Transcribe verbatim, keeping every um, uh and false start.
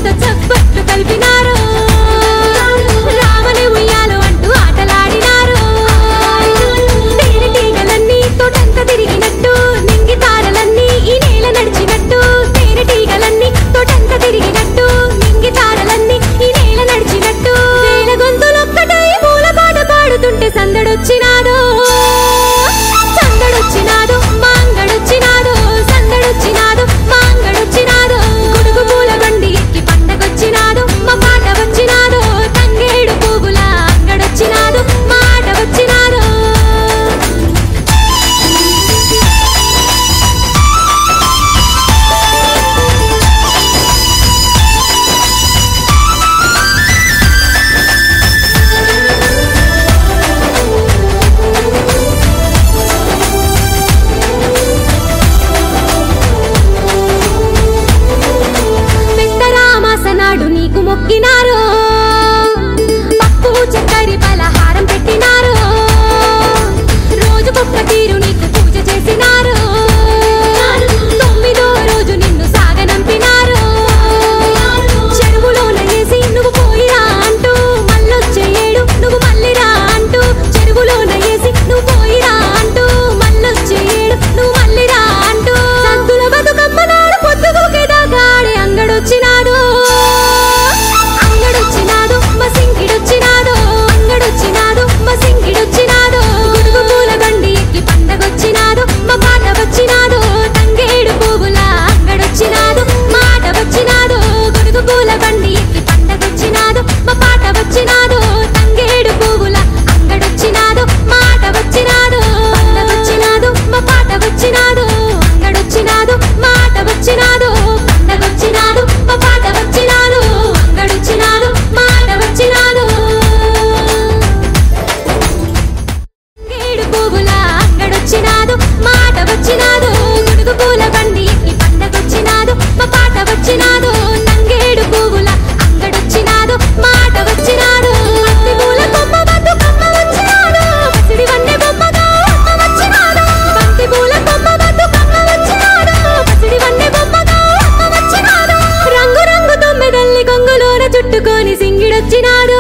ఊరంతా చప్పట్లు కలిపినారు రామని ఉయ్యాలు అంటూ ఆటలాడినారు తేనెటీగలన్నీ తోటంతా తిరిగినట్టు నింగి తారలన్నీ ఈ నేల నడిచినట్టు తేనెటీగలన్నీ తోటంతా తిరిగినట్టు నింగి తారలన్నీ ఈ నేల నడిచినట్టు వేల గొంతులొక్కటై పూల పాట పాడుతుంటే సందడొచ్చినాదో సందడొచ్చినాదో మాంగడొచ్చినాదో సందడొచ్చినాదో మాంగడొచ్చినాదో గుడుగు పూల బండి ఎక్కి పండగొచ్చినాదో మా పాట వచ్చినాదో తంగేడు పువ్వుల అంగడొచ్చినాదో మాట వచ్చినాదో పెద్దరామాసనాడు నీకు మొక్కినారు పప్పు చక్కరి పలహారం పెట్టినారు రోజుకొక్క తీరు నీకు పూజ చేసినారు తొమ్మిదో రోజు నిన్ను సాగనంపినారు చెరువులోన వేసి నువ్వు పోయిరా అంటూ మళ్ళొచ్చే ఏడు నువ్వు మళ్ళీరా అంటూ చెరువులోన వేసి నువ్వు పోయిరా అంటూ మళ్ళొచ్చే ఏడు నువ్వు మళ్ళీరా అంటూ సంతుల బతుకమ్మ నాడు పొద్దుగూకేదాకాడే అంగడొచ్చినాడు అంగడొచ్చినాడు మా సింగిడొచ్చినాడు అంగడొచ్చినాడు మా సింగిడొచ్చినాడు గుడుగు పూల బండి ఎక్కి పండగొచ్చినాడు మా పాట వచ్చినాడు తంగేడు పువ్వుల అంగడొచ్చినాడు మాట వచ్చినాడు గుడుగు పూల బండి ఎక్కి పండగొచ్చినాడు మా పాట వచ్చినాడు తంగేడు పువ్వుల అంగడొచ్చినాడు మాట వచ్చినాడు పండగొచ్చినాడు మా పాట వచ్చినాడు అంగడొచ్చినాడు మాట వచ్చినాడు పండగొచ్చినాడు మా పాట వచ్చినాడు అంగడొచ్చినాడు మాట వచ్చినాడు ఏడు పువ్వుల అంగడొచ్చినాడు మాట వచ్చినాడు గుడుగు పూల బండి ఎక్కి పండగొచ్చినాడు మా పాట వచ్చినాడు తంగేడు పువ్వుల అంగడొచ్చినాడు మాట వచ్చినాడు బంతి పూల కొమ్మ బతుకమ్మ వచ్చినాడు పసిడి వన్నె బొమ్మగా అమ్మ వచ్చినాడు బంతి పూల కొమ్మ బతుకమ్మ వచ్చినాడు పసిడి వన్నె బొమ్మగా అమ్మ వచ్చినాడు రంగు రంగు తొమ్మిదల్లి కొంగులోన చుట్టుకొని సింగిడొచ్చినాడు